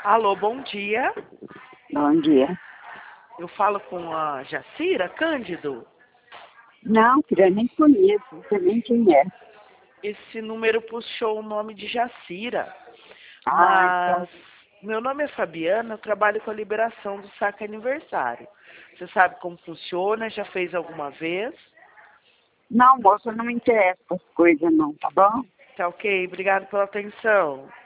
Alô, bom dia. Bom dia. Eu falo com a Jacira Cândido. Não, filha, nem conheço, não sei nem quem é. Esse número puxou o nome de Jacira. Ah, então. Mas meu nome é Fabiana, eu trabalho com a liberação do saque aniversário. Você sabe como funciona? Já fez alguma vez? Não, moça, não me interessa essas coisas não, tá bom? Tá ok? Obrigado pela atenção.